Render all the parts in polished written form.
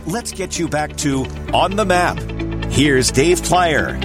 let's get you back to On the Map. Here's Dave Plyer.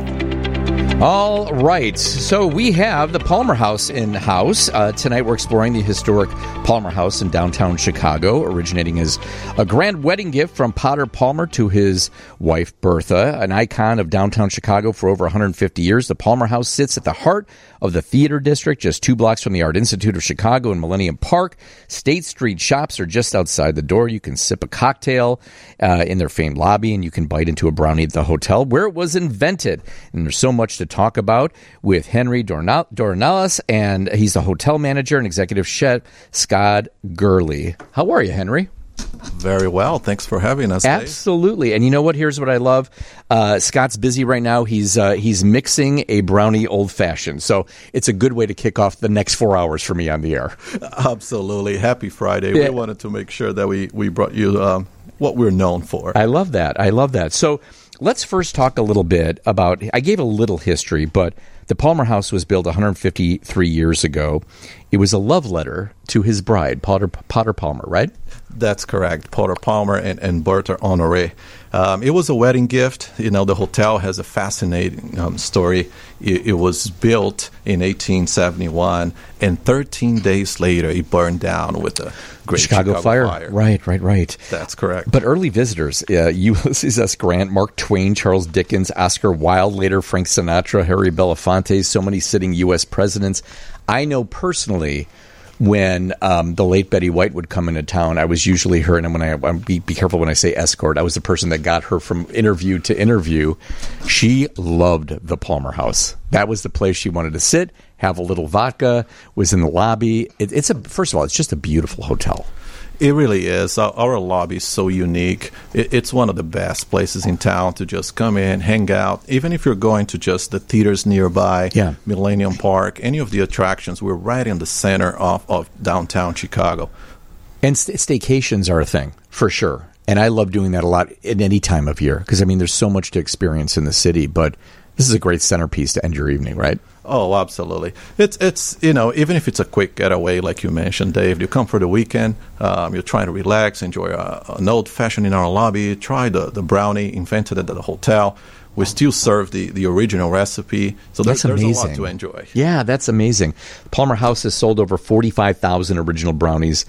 All right, so we have the Palmer House in-house. Tonight we're exploring the historic Palmer House in downtown Chicago, originating as a grand wedding gift from Potter Palmer to his wife, Bertha. An icon of downtown Chicago for over 150 years, the Palmer House sits at the heart of the Theater District, just 2 blocks from the Art Institute of Chicago and Millennium Park. State Street shops are just outside the door. You can sip a cocktail in their famed lobby, and you can bite into a brownie at the hotel where it was invented. And there's so much to talk about with Henry Dornelles, and he's the hotel manager and executive chef, Scott Gurley. How are you, Henry? Very well. Thanks for having us, Dave. Absolutely. And you know what? Here's what I love. Scott's busy right now. He's mixing a brownie old-fashioned. So it's a good way to kick off the next 4 hours for me on the air. Absolutely. Happy Friday. Yeah. We wanted to make sure that we brought you what we're known for. I love that. So let's first talk a little bit about, I gave a little history, but the Palmer House was built 153 years ago. It was a love letter to his bride, Potter Palmer, right? That's correct. Potter Palmer and Bertha Honoré. It was a wedding gift. You know, the hotel has a fascinating story. It was built in 1871, and 13 days later, it burned down with the Great Chicago Fire. Right. That's correct. But early visitors, Ulysses S. Grant, Mark Twain, Charles Dickens, Oscar Wilde, later Frank Sinatra, Harry Belafonte, so many sitting U.S. presidents. I know personally when the late Betty White would come into town, I was usually her, and when I be careful when I say escort, I was the person that got her from interview to interview. She loved the Palmer House. That was the place she wanted to sit, have a little vodka, was in the lobby. First of all, it's just a beautiful hotel. It really is. Our lobby is so unique. It's one of the best places in town to just come in, hang out. Even if you're going to just the theaters nearby, Millennium Park, any of the attractions, we're right in the center of downtown Chicago. And staycations are a thing, for sure. And I love doing that a lot at any time of year because, there's so much to experience in the city. But this is a great centerpiece to end your evening, right? Oh, absolutely. It's even if it's a quick getaway, like you mentioned, Dave, you come for the weekend, you're trying to relax, enjoy an old-fashioned in our lobby, try the brownie invented at the hotel. We still serve the original recipe, so there's a lot to enjoy. Yeah, that's amazing. Palmer House has sold over 45,000 original brownies,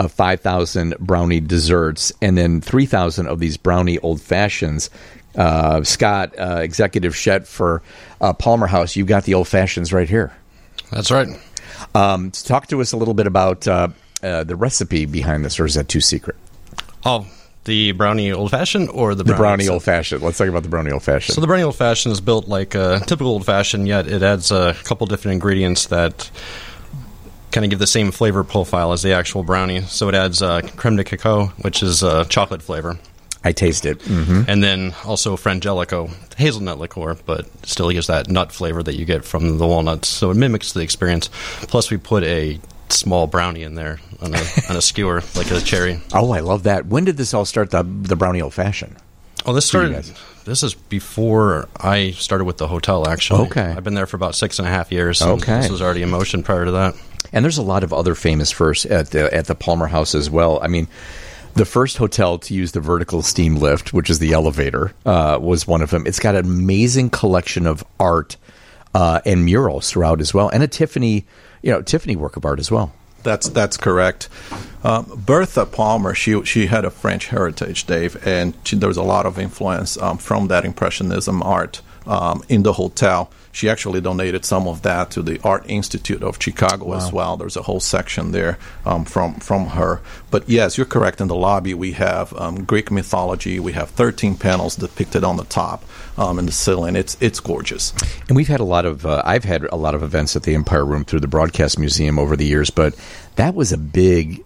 5,000 brownie desserts, and then 3,000 of these brownie old-fashions. Scott, executive chef for Palmer House, you've got the old fashions right here. That's right. Talk to us a little bit about the recipe behind this, or is that too secret? Oh, the brownie old fashioned or the brownie old fashioned? Let's talk about the brownie old fashioned. So the brownie old fashioned is built like a typical old fashioned, yet it adds a couple different ingredients that kind of give the same flavor profile as the actual brownie. So it adds creme de cacao, which is chocolate flavor. I taste it. Mm-hmm. And then also Frangelico, hazelnut liqueur, but still gives that nut flavor that you get from the walnuts. So it mimics the experience. Plus, we put a small brownie in there on a skewer, like a cherry. Oh, I love that. When did this all start, the brownie old-fashioned? Oh, this is before I started with the hotel, actually. Okay. I've been there for about 6.5 years. So this was already in motion prior to that. And there's a lot of other famous firsts at the Palmer House as well. The first hotel to use the vertical steam lift, which is the elevator, was one of them. It's got an amazing collection of art and murals throughout as well, and a Tiffany work of art as well. That's correct. Bertha Palmer, she had a French heritage, Dave, and there was a lot of influence from that Impressionism art in the hotel. She actually donated some of that to the Art Institute of Chicago as well. There's a whole section there from her. But yes, you're correct. In the lobby, we have Greek mythology. We have 13 panels depicted on the top in the ceiling. It's gorgeous. And we've had a lot of I've had a lot of events at the Empire Room through the Broadcast Museum over the years, but that was a big.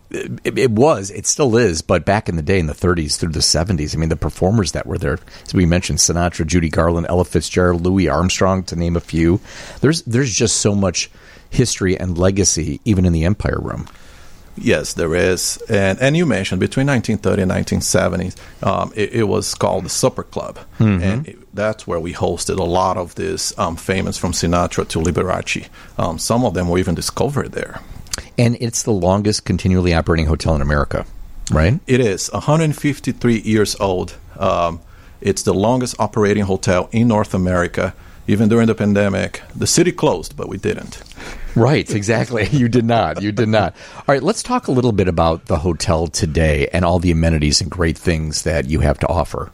It still is, but back in the day, in the 30s through the 70s, the performers that were there, as we mentioned, Sinatra, Judy Garland, Ella Fitzgerald, Louis Armstrong, to name a few. There's just so much history and legacy, even in the Empire Room. Yes, there is. And you mentioned between 1930 and 1970s, it was called the Supper Club. Mm-hmm. And that's where we hosted a lot of this famous from Sinatra to Liberace. Some of them were even discovered there. And it's the longest continually operating hotel in America. right? It is 153 years old. It's the longest operating hotel in North America. Even during the pandemic, the city closed, but we didn't. Right, exactly. You did not. You did not. All right, let's talk a little bit about the hotel today and all the amenities and great things that you have to offer.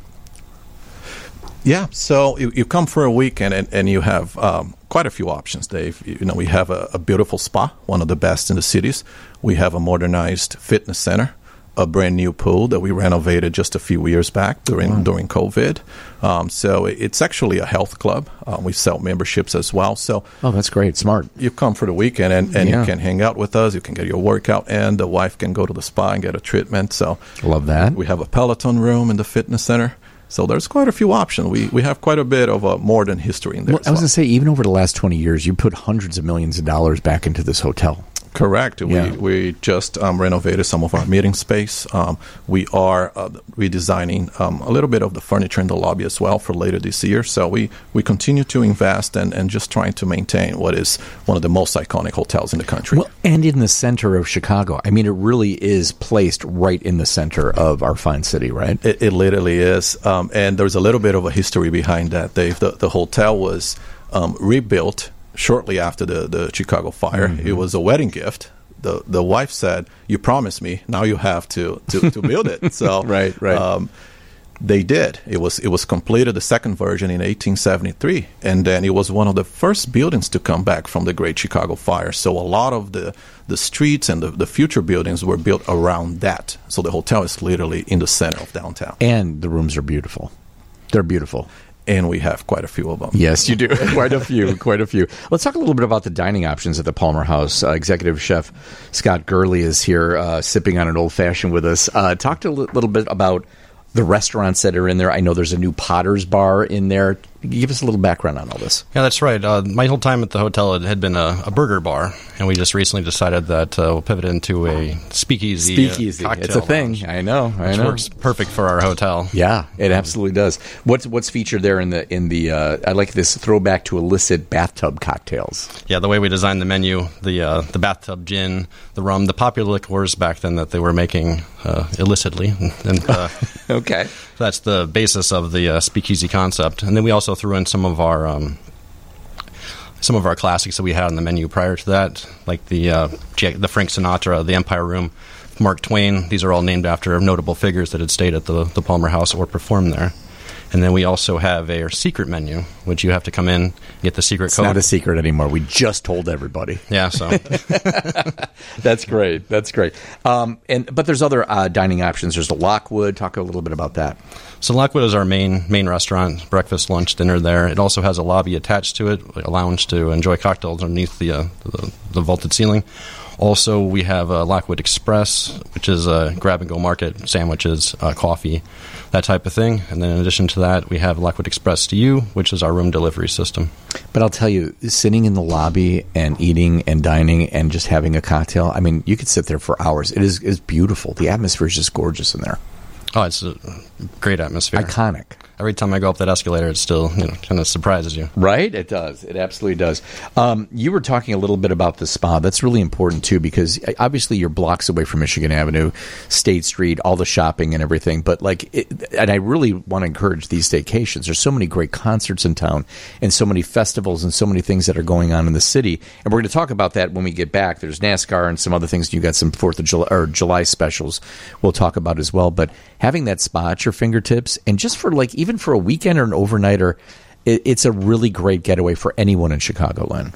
Yeah, so you come for a weekend and you have quite a few options, Dave. We have a beautiful spa, one of the best in the cities. We have a modernized fitness center, a brand new pool that we renovated just a few years back during COVID. So it's actually a health club. We sell memberships as well. So that's great. Smart. You come for the weekend and you can hang out with us. You can get your workout, and the wife can go to the spa and get a treatment. So love that. We have a Peloton room in the fitness center. So there's quite a few options. We have quite a bit of a modern history in there. Well, I was going to say, even over the last 20 years, you put hundreds of millions of dollars back into this hotel. Correct. Yeah. We just renovated some of our meeting space. We are redesigning a little bit of the furniture in the lobby as well for later this year. So we continue to invest and just trying to maintain what is one of the most iconic hotels in the country. Well, and in the center of Chicago. I mean, it really is placed right in the center of our fine city, right? It literally is. And there's a little bit of a history behind that, Dave. The hotel was rebuilt shortly after the Chicago fire. Mm-hmm. It was a wedding gift. The wife said, "You promised me. Now you have to build it." So right. They did. It was completed, the second version, in 1873, and then it was one of the first buildings to come back from the Great Chicago Fire. So a lot of the streets and the future buildings were built around that. So the hotel is literally in the center of downtown. And the rooms are beautiful. They're beautiful. And we have quite a few of them. Yes, you do. Quite a few. Let's talk a little bit about the dining options at the Palmer House. Executive Chef Scott Gurley is here sipping on an old-fashioned with us. Talk a little bit about the restaurants that are in there. I know there's a new Potter's Bar in there. Give us a little background on all this. Yeah, that's right. My whole time at the hotel, it had been a burger bar, and we just recently decided that we'll pivot into a speakeasy. Cocktail it's a thing. lounge, I know. Which works perfect for our hotel. Yeah, it absolutely does. What's featured there in the? I like this throwback to illicit bathtub cocktails. Yeah, the way we designed the menu, the bathtub gin, the rum, the popular liqueurs back then that they were making illicitly, and okay, that's the basis of the speakeasy concept. And then we also threw in some of our classics that we had on the menu prior to that, like the Frank Sinatra, the Empire Room, Mark Twain. These are all named after notable figures that had stayed at the Palmer House or performed there. And then we also have a secret menu, which you have to come in and get the secret code. It's not a secret anymore. We just told everybody. Yeah, so. That's great. But there's other dining options. There's the Lockwood. Talk a little bit about that. So Lockwood is our main restaurant, breakfast, lunch, dinner there. It also has a lobby attached to it, a lounge to enjoy cocktails underneath the vaulted ceiling. Also, we have Lockwood Express, which is a grab-and-go market, sandwiches, coffee, that type of thing. And then in addition to that, we have Lockwood Express to You, which is our room delivery system. But I'll tell you, sitting in the lobby and eating and dining and just having a cocktail, I mean, you could sit there for hours. It is beautiful. The atmosphere is just gorgeous in there. Oh, it's a great atmosphere. Iconic. Every time I go up that escalator, it still kind of surprises you. Right? It does. It absolutely does. You were talking a little bit about the spa. That's really important, too, because obviously you're blocks away from Michigan Avenue, State Street, all the shopping and everything. But and I really want to encourage these staycations. There's so many great concerts in town and so many festivals and so many things that are going on in the city. And we're going to talk about that when we get back. There's NASCAR and some other things. You got some 4th of July or July specials we'll talk about as well. But having that spa at your fingertips, and just for even for a weekend or an overnighter, it's a really great getaway for anyone in Chicagoland.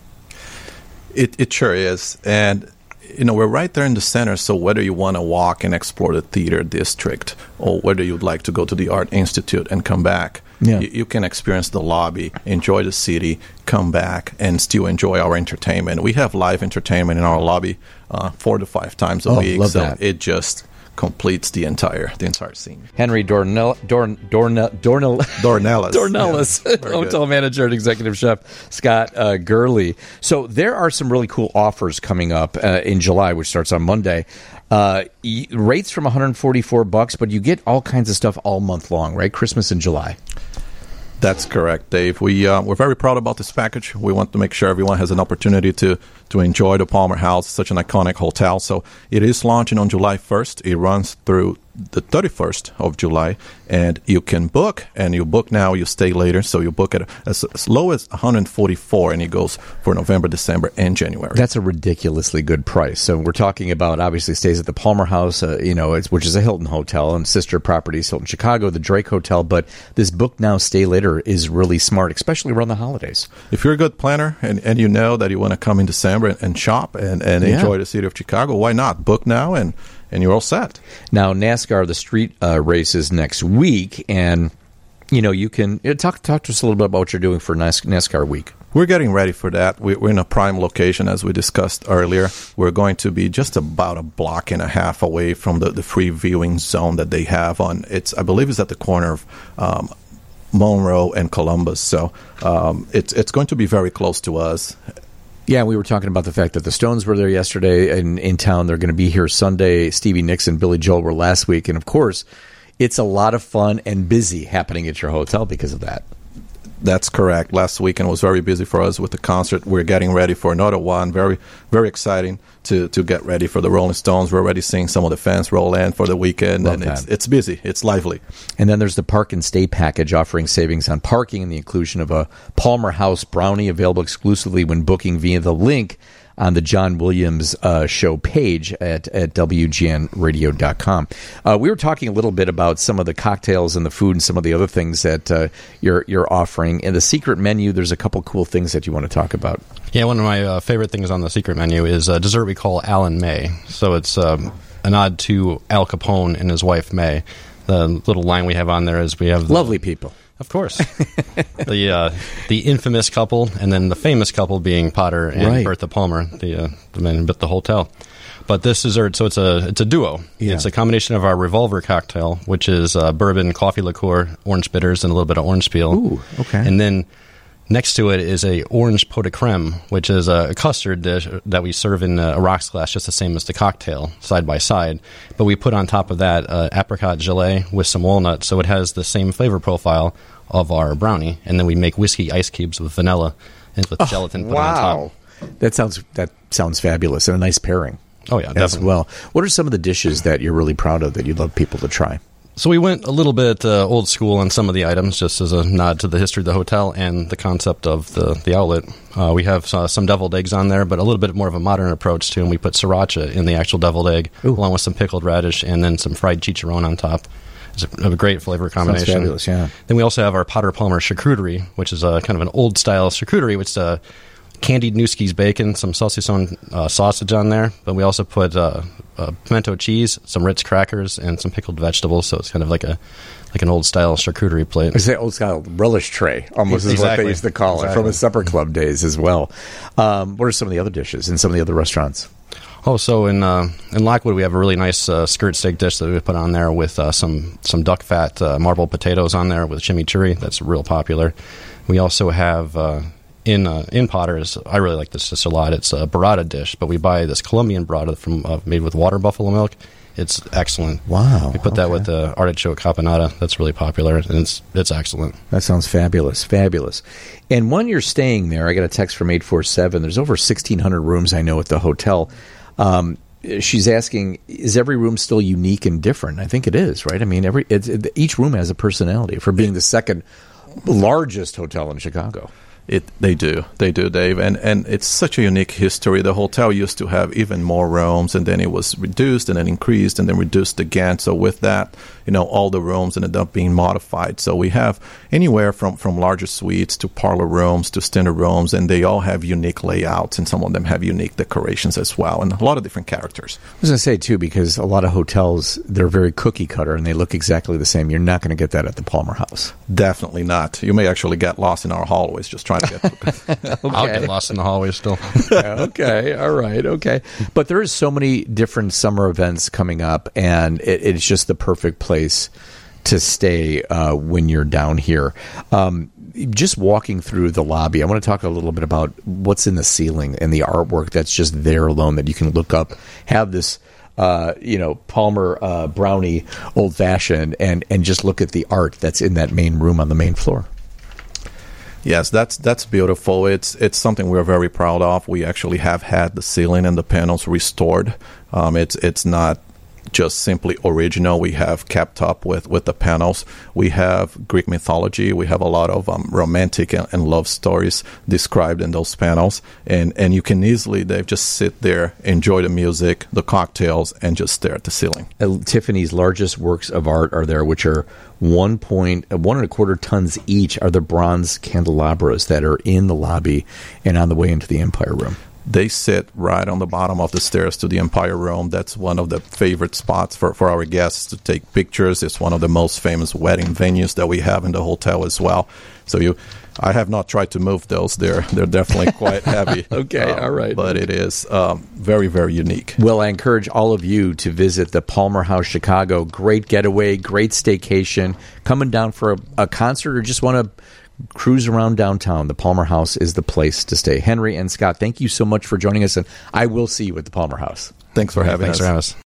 It sure is. And, we're right there in the center, so whether you want to walk and explore the theater district or whether you'd like to go to the Art Institute and come back, you can experience the lobby, enjoy the city, come back, and still enjoy our entertainment. We have live entertainment in our lobby 4 to 5 times a week. Love so that. It just completes the entire scene. Henry Dornellis, hotel manager and executive chef Scott Gurley. So there are some really cool offers coming up in July, which starts on Monday. Rates from $144, but you get all kinds of stuff all month long, right? Christmas in July. That's correct, Dave. We're very proud about this package. We want to make sure everyone has an opportunity to enjoy the Palmer House, such an iconic hotel. So it is launching on July 1st. It runs through the 31st of July, and you can book, and you book now, you stay later. So you book it as low as $144, and it goes for November, December, and January. That's a ridiculously good price. So we're talking about, obviously, stays at the Palmer House, which is a Hilton hotel, and sister properties, Hilton Chicago, the Drake Hotel. But this book now, stay later is really smart, especially around the holidays. If you're a good planner and you know that you want to come in December and shop and enjoy the city of Chicago, why not? Book now and you're all set. Now, NASCAR, the street races next week, and you can talk to us a little bit about what you're doing for NASCAR week. We're getting ready for that. We're in a prime location, as we discussed earlier. We're going to be just about a block and a half away from the free viewing zone that they have on. I believe it's at the corner of Monroe and Columbus. So it's going to be very close to us. Yeah, we were talking about the fact that the Stones were there yesterday in town. They're going to be here Sunday. Stevie Nicks and Billy Joel were last week. And, of course, it's a lot of fun and busy happening at your hotel because of that. That's correct. Last weekend was very busy for us with the concert. We're getting ready for another one. Very, very exciting to get ready for the Rolling Stones. We're already seeing some of the fans roll in for the weekend, and it's busy. It's lively. And then there's the Park and Stay package offering savings on parking and the inclusion of a Palmer House brownie available exclusively when booking via the link on the John Williams show page at WGNradio.com. We were talking a little bit about some of the cocktails and the food and some of the other things that you're offering. In the secret menu, there's a couple cool things that you want to talk about. Yeah, one of my favorite things on the secret menu is a dessert we call Alan May. So it's a nod to Al Capone and his wife May. The little line we have on there is we have... Lovely people. Of course. The infamous couple, and then the famous couple being Potter and Bertha Palmer, the men who built the hotel. But this dessert, so it's a duo. Yeah. It's a combination of our Revolver cocktail, which is bourbon, coffee liqueur, orange bitters, and a little bit of orange peel. Ooh, okay. And then next to it is a orange pot de creme, which is a custard dish that we serve in a rocks glass, just the same as the cocktail, side by side. But we put on top of that apricot gelée with some walnuts, so it has the same flavor profile of our brownie. And then we make whiskey ice cubes with vanilla and with gelatin put on top. That sounds fabulous and a nice pairing. Oh, yeah, definitely. As well. What are some of the dishes that you're really proud of that you'd love people to try? So we went a little bit old school on some of the items, just as a nod to the history of the hotel and the concept of the outlet. We have some deviled eggs on there, but a little bit more of a modern approach to them. We put sriracha in the actual deviled egg, along with some pickled radish and then some fried chicharron on top. It's a great flavor combination. Sounds fabulous, yeah. Then we also have our Potter Palmer charcuterie, which is kind of an old-style charcuterie, which is candied Nueske's bacon, some saucisson sausage on there, but we also put pimento cheese, some Ritz crackers, and some pickled vegetables. So it's kind of like an old style charcuterie plate. It's an old style relish tray, almost is what they used to call it from the supper club days as well. What are some of the other dishes in some of the other restaurants? Oh, so in Lockwood we have a really nice skirt steak dish that we put on there with some duck fat marbled potatoes on there with chimichurri. That's real popular. We also have in Potter's, I really like this dish a lot. It's a burrata dish, but we buy this Colombian burrata from made with water buffalo milk. It's excellent. Wow. We put that with the artichoke caponata. That's really popular, and it's excellent. That sounds fabulous, fabulous. And when you're staying there, I got a text from 847. There's over 1,600 rooms, I know, at the hotel. She's asking, is every room still unique and different? I think it is, right? I mean, each room has a personality for being the second largest hotel in Chicago. They do, Dave, and it's such a unique history. The hotel used to have even more rooms, and then it was reduced, and then increased, and then reduced again. So with that, all the rooms ended up being modified. So we have anywhere from larger suites to parlor rooms to standard rooms, and they all have unique layouts, and some of them have unique decorations as well, and a lot of different characters. I was going to say, too, because a lot of hotels, they're very cookie cutter, and they look exactly the same. You're not going to get that at the Palmer House. Definitely not. You may actually get lost in our hallways just trying to get Okay. I'll get lost in the hallways still. Okay, all right, okay. But there is so many different summer events coming up, and it's just the perfect place to stay when you're down here. Just walking through the lobby, I want to talk a little bit about what's in the ceiling and the artwork that's just there alone that you can look up, have this Palmer brownie old-fashioned, and just look at the art that's in that main room on the main floor. Yes, that's beautiful. It's something we're very proud of. We actually have had the ceiling and the panels restored. It's not just simply original. We have kept up with the panels. We have Greek mythology. We have a lot of romantic and love stories described in those panels. And you can easily, Dave, just sit there, enjoy the music, the cocktails, and just stare at the ceiling. Tiffany's largest works of art are there, which are 1.25 tons each, are the bronze candelabras that are in the lobby and on the way into the Empire Room. They sit right on the bottom of the stairs to the Empire Room. That's one of the favorite spots for our guests to take pictures. It's one of the most famous wedding venues that we have in the hotel as well. So I have not tried to move those. They're definitely quite heavy. Okay, all right. But it is very, very unique. Well, I encourage all of you to visit the Palmer House Chicago. Great getaway, great staycation. Coming down for a concert or just want to cruise around downtown, the Palmer House is the place to stay. Henry and Scott, thank you so much for joining us, and I will see you at the Palmer House. Thanks for having us.